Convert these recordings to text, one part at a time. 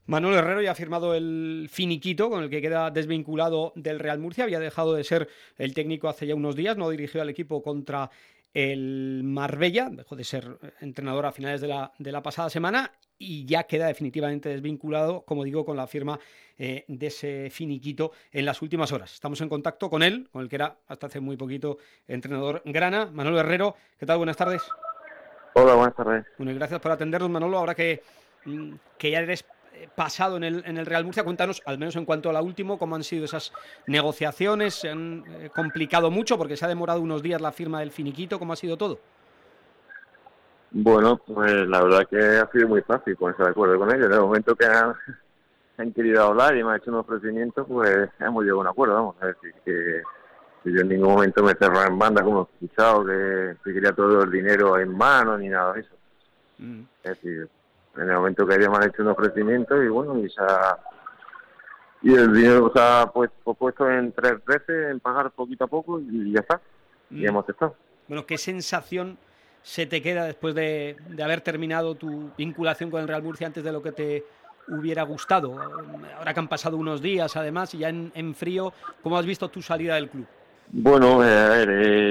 Manolo Herrero ya ha firmado el finiquito con el que queda desvinculado del Real Murcia. Había dejado de ser el técnico hace ya unos días, no dirigió al equipo contra el Marbella, dejó de ser entrenador a finales de la pasada semana y ya queda definitivamente desvinculado, como digo, con la firma de ese finiquito en las últimas horas. Estamos en contacto con él, con el que era hasta hace muy poquito entrenador grana. Manolo Herrero, ¿qué tal? Buenas tardes. Hola, buenas tardes. Bueno, y gracias por atendernos, Manolo. Ahora que ya eres pasado en el Real Murcia, cuéntanos, al menos en cuanto a la última, cómo han sido esas negociaciones. ¿Se han complicado mucho porque se ha demorado unos días la firma del finiquito? ¿Cómo ha sido todo? Bueno, pues la verdad que ha sido muy fácil ponerse de acuerdo con ellos. En el momento que han querido hablar y me han hecho un ofrecimiento, pues hemos llegado a un acuerdo, vamos. Es decir, que yo en ningún momento me cerraba en banda como he escuchado, que quería todo el dinero en mano ni nada de eso. Es decir, en el momento que ellos me han hecho un ofrecimiento y bueno, y el dinero se ha puesto en 3 veces, en pagar poquito a poco y ya está. Y hemos estado. Bueno, ¿qué sensación se te queda después de haber terminado tu vinculación con el Real Murcia antes de lo que te hubiera gustado? Ahora que han pasado unos días, además, y ya en frío, ¿cómo has visto tu salida del club? Bueno, a ver,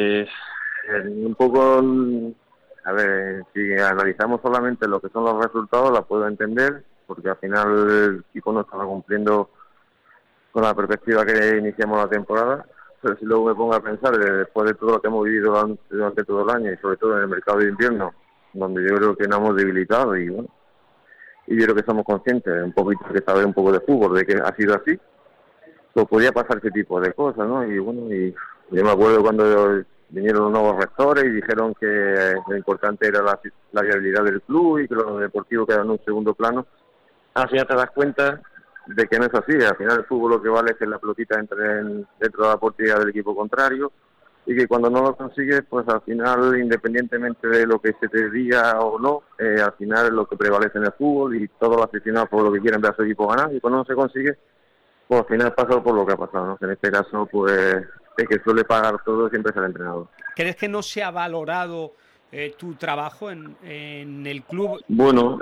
un poco, a ver, si analizamos solamente lo que son los resultados, la puedo entender, porque al final el equipo no estaba cumpliendo con la perspectiva que iniciamos la temporada. Pero si luego me pongo a pensar, después de todo lo que hemos vivido durante todo el año y sobre todo en el mercado de invierno, donde yo creo que nos hemos debilitado y bueno, y yo creo que somos conscientes un poquito de saber un poco de fútbol, de que ha sido así, pues podía pasar ese tipo de cosas, ¿no? Y bueno, y yo me acuerdo cuando vinieron los nuevos rectores y dijeron que lo importante era la viabilidad del club y que lo deportivo quedaba en un segundo plano. Al final te das cuenta de que no es así. Al final el fútbol lo que vale es que la pelotita entre dentro de la portería del equipo contrario y que cuando no lo consigues, pues al final, independientemente de lo que se te diga o no, al final es lo que prevalece en el fútbol y todos los aficionados por lo que quieren ver a su equipo ganar, y cuando no se consigue, pues al final pasa por lo que ha pasado, ¿no? Que en este caso, pues el que suele pagar todo siempre es el entrenador. ¿Crees que no se ha valorado tu trabajo en el club? Bueno,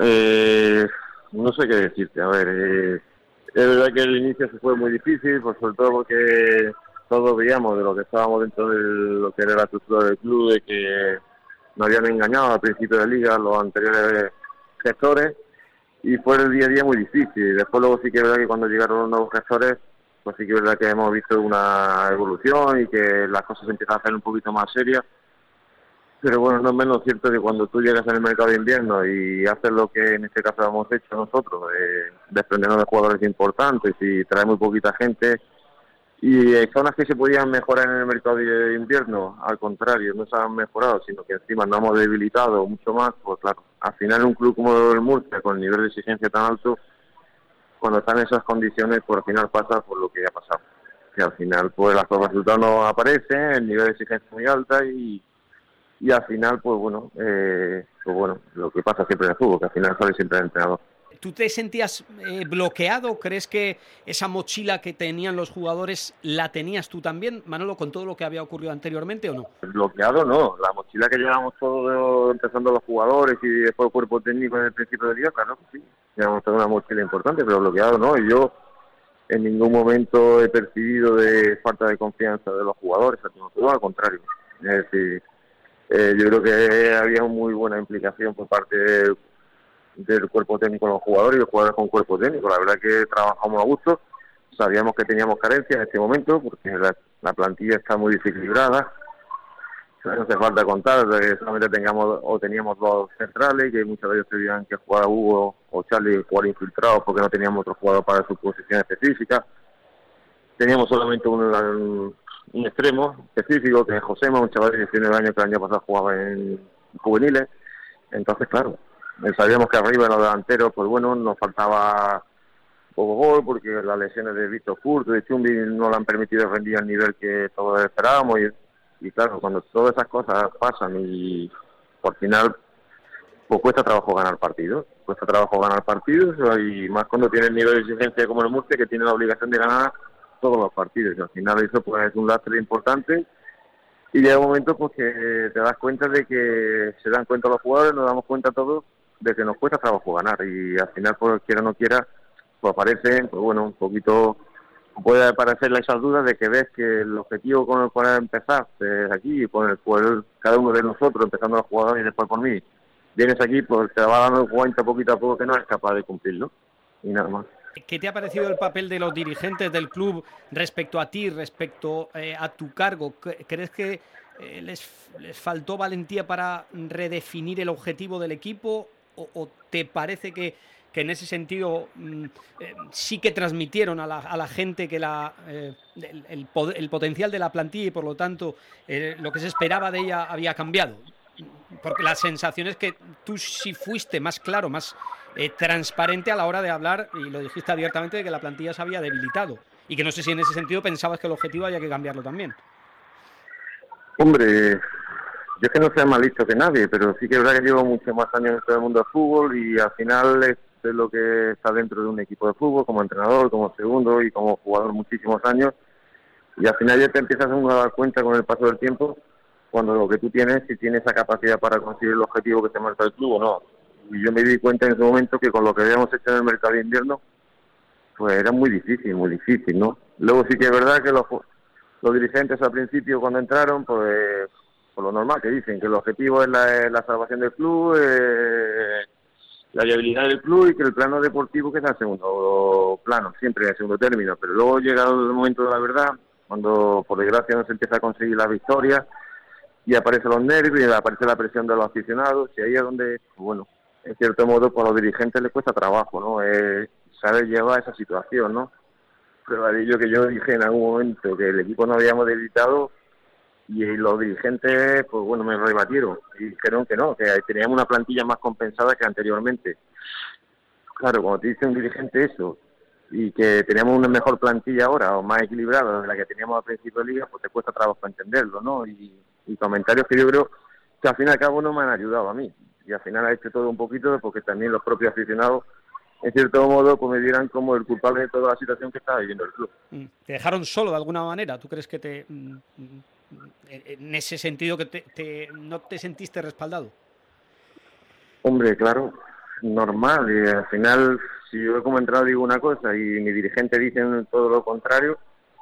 no sé qué decirte. A ver, es verdad que el inicio se fue muy difícil, pues sobre todo porque todos veíamos de lo que estábamos dentro de lo que era la estructura del club, de que nos habían engañado al principio de liga los anteriores gestores, y fue el día a día muy difícil. Después luego sí que es verdad que cuando llegaron los nuevos gestores, pues sí que es verdad que hemos visto una evolución y que las cosas se empiezan a hacer un poquito más serias. Pero bueno, no es menos cierto que cuando tú llegas en el mercado de invierno y haces lo que en este caso hemos hecho nosotros, desprendernos de jugadores importantes y traer muy poquita gente, y zonas que se podían mejorar en el mercado de invierno, al contrario, no se han mejorado, sino que encima nos hemos debilitado mucho más, pues claro, al final un club como el Murcia, con el nivel de exigencia tan alto, cuando están en esas condiciones, pues al final pasa por lo que ha pasado. Que al final, pues los resultados no aparecen, el nivel de exigencia es muy alta y al final, pues bueno, lo que pasa siempre en el fútbol, que al final sale siempre el entrenador. ¿Tú te sentías bloqueado? ¿Crees que esa mochila que tenían los jugadores la tenías tú también, Manolo, con todo lo que había ocurrido anteriormente o no? Bloqueado no, la mochila que llevamos todos, empezando los jugadores y después el cuerpo técnico en el principio del día, claro que sí, llevamos toda una mochila importante, pero bloqueado no, y yo en ningún momento he percibido de falta de confianza de los jugadores, todo al contrario. Es decir, yo creo que había muy buena implicación por parte del cuerpo técnico con los jugadores y los jugadores con cuerpo técnico. La verdad que trabajamos a gusto, sabíamos que teníamos carencias en este momento porque la plantilla está muy desequilibrada. No hace falta contar que solamente teníamos 2 centrales, que muchos de ellos tuvieran que jugar a Hugo o Charlie, jugar infiltrados porque no teníamos otro jugador para su posición específica. Teníamos solamente un extremo específico, que es Josema, un chaval de 19 años que el año pasado jugaba en juveniles. Entonces, claro, sabíamos que arriba en los delanteros, pues bueno, nos faltaba poco gol, porque las lesiones de Víctor Curto, de Chumbi, no le han permitido rendir al nivel que todos esperábamos. Y claro, cuando todas esas cosas pasan y por final, pues cuesta trabajo ganar partidos. Y más cuando tiene el nivel de exigencia como el Murcia, que tiene la obligación de ganar todos los partidos. Y al final eso pues es un lastre importante. Y llega un momento pues que te das cuenta de que se dan cuenta los jugadores, nos damos cuenta todos de que nos cuesta trabajo ganar. Y al final, pues quiera o no quiera, pues aparecen, pues bueno, un poquito, puede aparecerle esas dudas de que ves que el objetivo con el cual empezaste aquí, con el cual cada uno de nosotros, empezando los jugadores y después por mí, vienes aquí, pues te va dando cuenta poquito a poco que no eres capaz de cumplirlo, y nada más. ¿Qué te ha parecido el papel de los dirigentes del club respecto a ti, respecto a tu cargo? ¿Crees que les faltó valentía para redefinir el objetivo del equipo? ¿O te parece que en ese sentido sí que transmitieron a la gente que el potencial de la plantilla y por lo tanto lo que se esperaba de ella había cambiado? Porque la sensación es que tú sí fuiste más claro, más transparente a la hora de hablar, y lo dijiste abiertamente, de que la plantilla se había debilitado. Y que no sé si en ese sentido pensabas que el objetivo había que cambiarlo también. Hombre, yo es que no soy más listo que nadie, pero sí que es verdad que llevo muchos más años en todo el mundo del fútbol y al final es lo que está dentro de un equipo de fútbol, como entrenador, como segundo y como jugador muchísimos años. Y al final ya te empiezas a dar cuenta con el paso del tiempo cuando lo que tú tienes, si tienes esa capacidad para conseguir el objetivo que te marca el club o no. Y yo me di cuenta en ese momento que con lo que habíamos hecho en el mercado de invierno, pues era muy difícil, ¿no? Luego sí que es verdad que los dirigentes al principio cuando entraron, pues por lo normal que dicen, que el objetivo es la salvación del club, la viabilidad del club y que el plano deportivo queda en segundo plano, siempre en segundo término. Pero luego llegado el momento de la verdad, cuando por desgracia no se empieza a conseguir la victoria, y aparecen los nervios y aparece la presión de los aficionados, y ahí es donde, bueno, en cierto modo, pues a los dirigentes les cuesta trabajo, ¿no? Saber llevar esa situación, ¿no? Prueba de ello que yo dije en algún momento que el equipo no habíamos debilitado y los dirigentes, pues bueno, me rebatieron y dijeron que no, que teníamos una plantilla más compensada que anteriormente. Claro, cuando te dice un dirigente eso y que teníamos una mejor plantilla ahora o más equilibrada de la que teníamos al principio de liga, pues te cuesta trabajo entenderlo, ¿no? Y comentarios que yo creo que al fin y al cabo no me han ayudado a mí. Y al final ha hecho todo un poquito porque también los propios aficionados, en cierto modo, pues me dieran como el culpable de toda la situación que estaba viviendo el club. ¿Te dejaron solo de alguna manera? ¿Tú crees que en ese sentido que no te sentiste respaldado? Hombre, claro, normal. Y al final, si yo como entrado digo una cosa y mi dirigente dice todo lo contrario,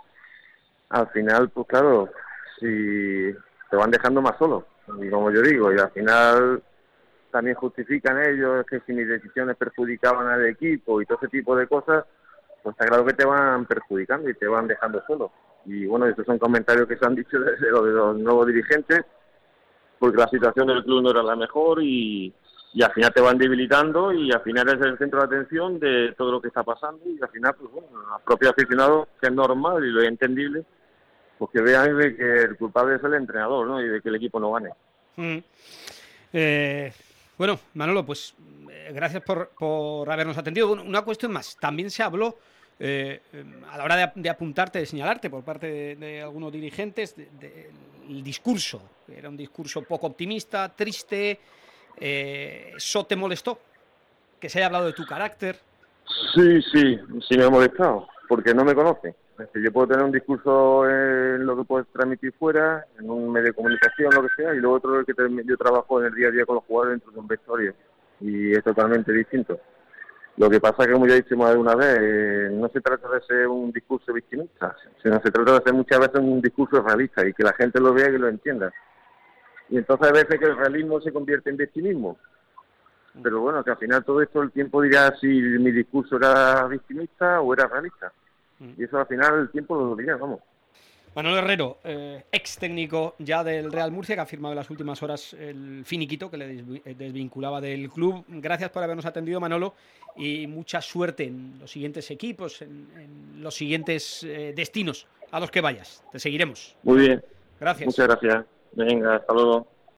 al final, pues claro, si te van dejando más solo. Y como yo digo, y al final también justifican ellos que si mis decisiones perjudicaban al equipo y todo ese tipo de cosas, pues está claro que te van perjudicando y te van dejando solo. Y bueno, estos son comentarios que se han dicho desde los nuevos dirigentes, porque la situación del club no era la mejor y al final te van debilitando y al final es el centro de atención de todo lo que está pasando y al final, pues bueno, los propios aficionados, que es normal y lo es entendible, pues que vean de que el culpable es el entrenador, ¿no? Y de que el equipo no gane. Bueno, Manolo, pues gracias por habernos atendido. Bueno, una cuestión más. También se habló a la hora de apuntarte, de señalarte por parte de algunos dirigentes del discurso. Era un discurso poco optimista, triste. ¿Eso te molestó? ¿Que se haya hablado de tu carácter? Sí me ha molestado, porque no me conoce. Yo puedo tener un discurso en lo que puedes transmitir fuera, en un medio de comunicación, lo que sea, y lo otro es que yo trabajo en el día a día con los jugadores dentro de un vestuario, y es totalmente distinto. Lo que pasa es que, como ya he dicho más de una vez, no se trata de ser un discurso victimista, sino se trata de hacer muchas veces un discurso realista y que la gente lo vea y lo entienda. Y entonces hay veces que el realismo se convierte en victimismo. Pero bueno, que al final todo esto el tiempo dirá si mi discurso era victimista o era realista. Y eso al final el tiempo lo dirá, vamos. Manolo Herrero, ex técnico ya del Real Murcia, que ha firmado en las últimas horas el finiquito que le desvinculaba del club. Gracias por habernos atendido, Manolo, y mucha suerte en los siguientes equipos, en los siguientes destinos a los que vayas. Te seguiremos. Muy bien. Gracias. Muchas gracias. Venga, hasta luego.